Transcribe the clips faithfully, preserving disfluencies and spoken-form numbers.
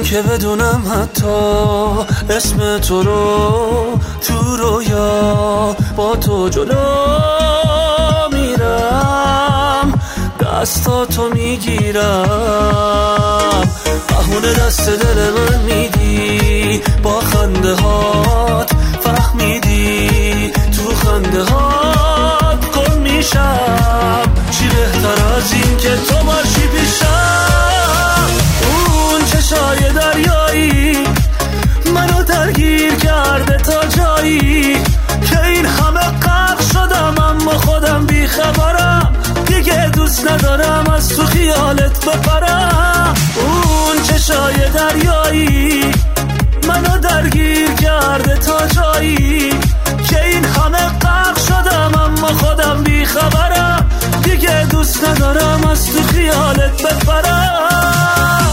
که بدونم حتی اسم تو رو تو رویا با تو جلو میرم، دستاتو میگیرم، بهونه دست دل من میدی، با خنده هات فهمیدی، تو خنده هات گم میشم، چی بهتر از این که تو باشی پیشم. اون چشای دریایی منو درگیر کرده تا جایی که این همه غرق شدم، اما خودم بیخبرم، دیگه دوست ندارم از تو خیالت بپرم. اون چشای دریایی منو درگیر کرده تا جایی که این همه غرق شدم، اما خودم بیخبرم، دیگه دوست ندارم از تو خیالت بپرم.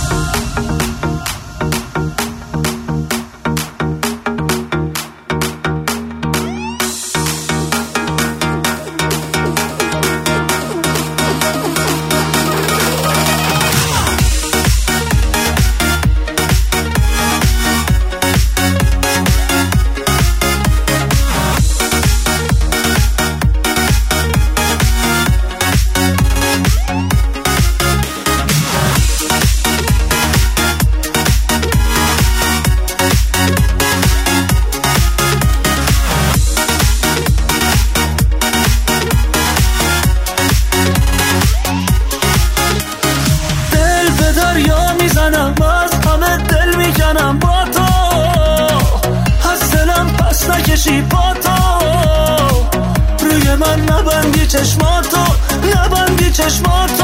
از همه دل میکنم با تو، از دلم پس نکشی با تو، روی من نبندی چشماتو، نبندی چشماتو.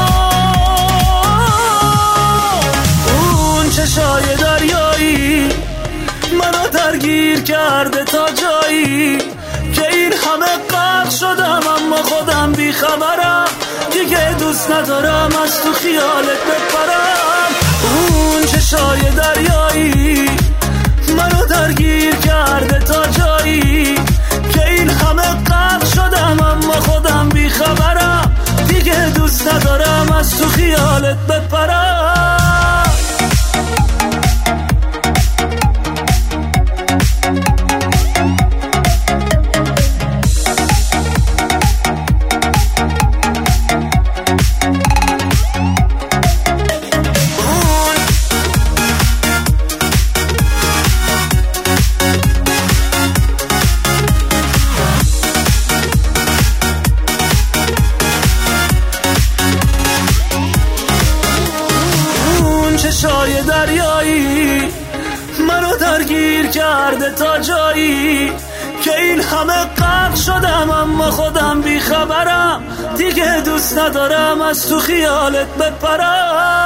اون چشای دریایی منو درگیر کرده تا جایی که این همه غرق شدم، اما خودم بیخبرم، دیگه دوست ندارم از تو خیالت بپرم. اون چشای دریایی منو درگیر کرده تا جایی که این همه غرق شدم، اما خودم بیخبرم، دیگه دوست ندارم از تو خیالت بپرم. چشای دریایی منو درگیر کرده تا جایی که این همه غرق شدم، اما خودم بیخبرم، دیگه دوست ندارم از تو خیالت بپرم.